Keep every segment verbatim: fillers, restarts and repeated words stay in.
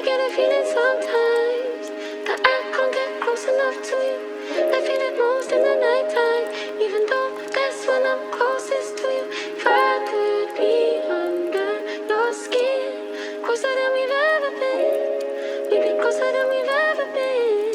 get a feeling sometimes that I can't get close enough to you. I feel it most in the nighttime, even though that's when I'm closest to you. If I could be under your skin, closer than we've ever been, we'd be closer than we've ever been.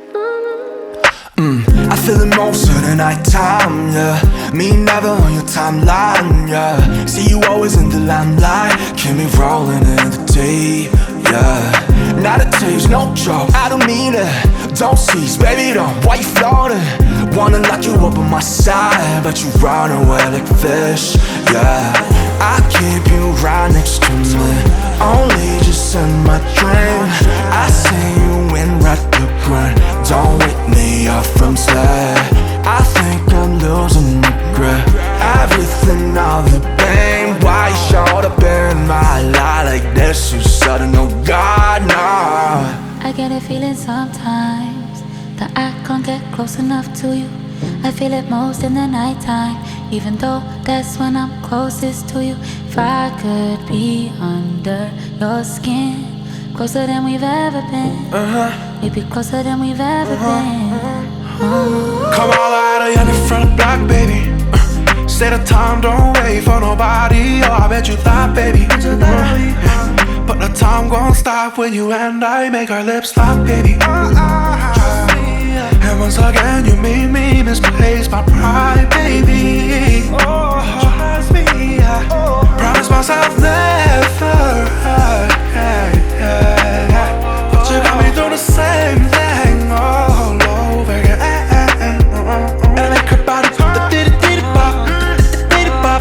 Mm. Mm, I feel it most of the nighttime, yeah. Me never on your timeline, yeah. See you always in the limelight, keep me rolling in the deep, yeah. Not a taste, no joke, I don't mean it. Don't cease, baby, don't. Why you floating? Wanna lock you up on my side, but you run away like fish, yeah. I keep you right next to me, only just in my dream. I see you in red the green. Don't wake me up from sleep. I think I'm losing my grip. Everything, all the pain. Why you showed up in my life like this? You sudden, oh God, no. I get a feeling sometimes that I can't get close enough to you. I feel it most in the nighttime, even though that's when I'm closest to you. If I could be under your skin, closer than we've ever been, uh-huh. We'd be closer than we've ever uh-huh. been. uh. Come all out of young in front of the block, baby. uh, Say the time, don't wait for nobody. Oh, I bet you thought, baby. uh, But the time gon' stop when you and I make our lips lock, baby. uh, And once again you made me misplace my pride, baby. Oh, trust me, I promise myself never. Hey, hey, hey. But you got me doing the same thing all over again. And I make her body pop the diddy diddy pop, diddy pop.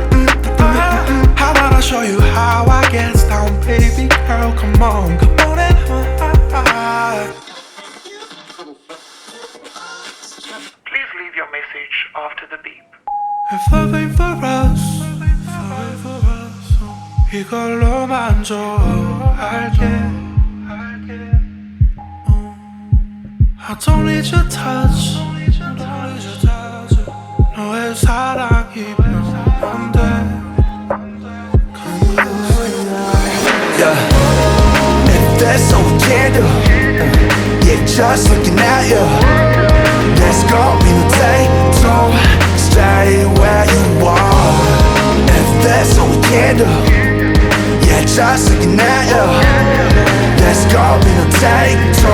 How about I show you how I get down, baby girl? Come on, come on and please leave your message after the beep. If love ain't for us, 이걸로만 좋아할게. I don't need your touch, 너의 사랑이면 안 돼. Yeah, if that's all we can do, yeah, just looking at you, there's gonna be no day to stay where you are. If that's all we can do, yeah, just looking at you, there's gonna be no day to